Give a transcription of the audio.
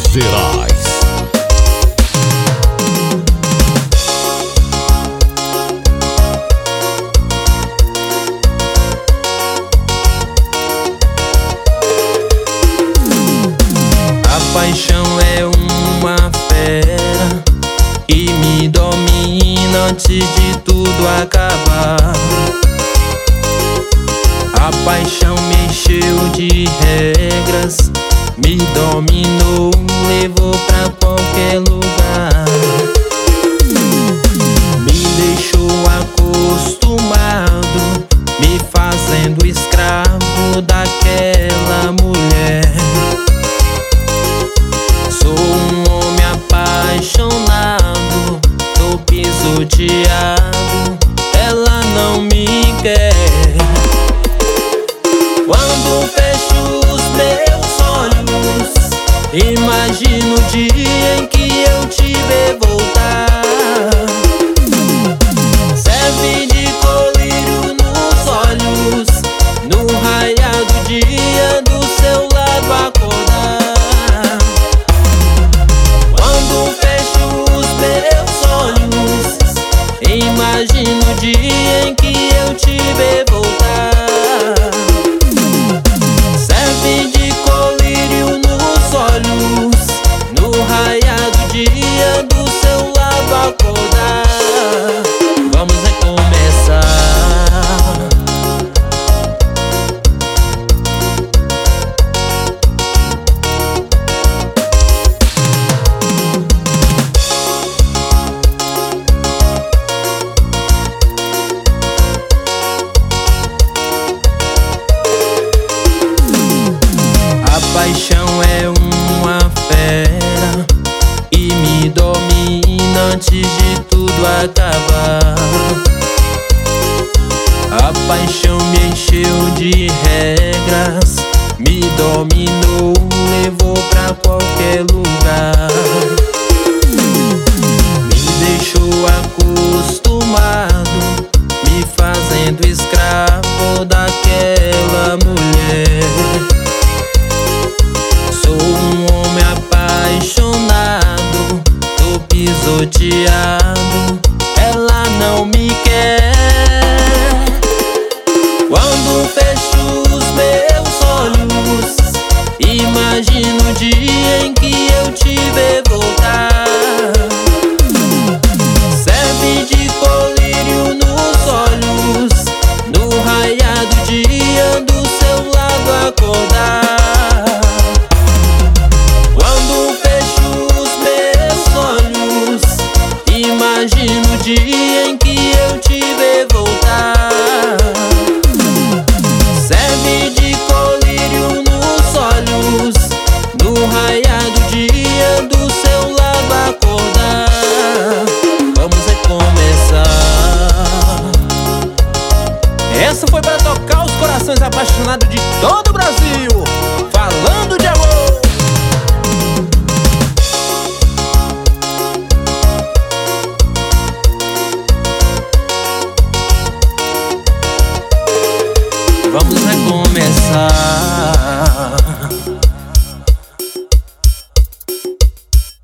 Gerais. A paixão é uma fera que me domina antes de tudo acabar. A paixão me encheu de regras, me dominou, levou pra qualquer lugar. Me deixou acostumado, me fazendo escravo daquela mulher. Sou um homem apaixonado, tô pisoteado, ela não me quer. Quando fecho os meus olhos, imagino o dia em que eu te ver voltar. Serve de colírio nos olhos, no raiar do dia do seu lado acordar. Quando fecho os meus olhos, imagino o dia em que eu te ver voltar. Serve de colírio nos olhos, no raiar do dia do seu lado acordar. Vamos recomeçar. A paixão é uma fera e me domina antes de tudo acabar. A paixão me encheu de regras, me dominou, levou pra qualquer lugar. Me deixou acostumado, me fazendo escravo daquela mulher. Sou um homem apaixonado, tô pisoteado, ela não me quer. Quando fecho os meus olhos, imagino o dia em que eu te ver voltar. Serve de colírio nos olhos, no raiar do dia do seu lado acordar. Imagino o dia em que eu te ver voltar. Serve de colírio nos olhos, no raiar do dia do seu lado acordar. Vamos recomeçar. Essa foi para tocar os corações apaixonados de todo o Brasil, falando de amor. Vamos recomeçar.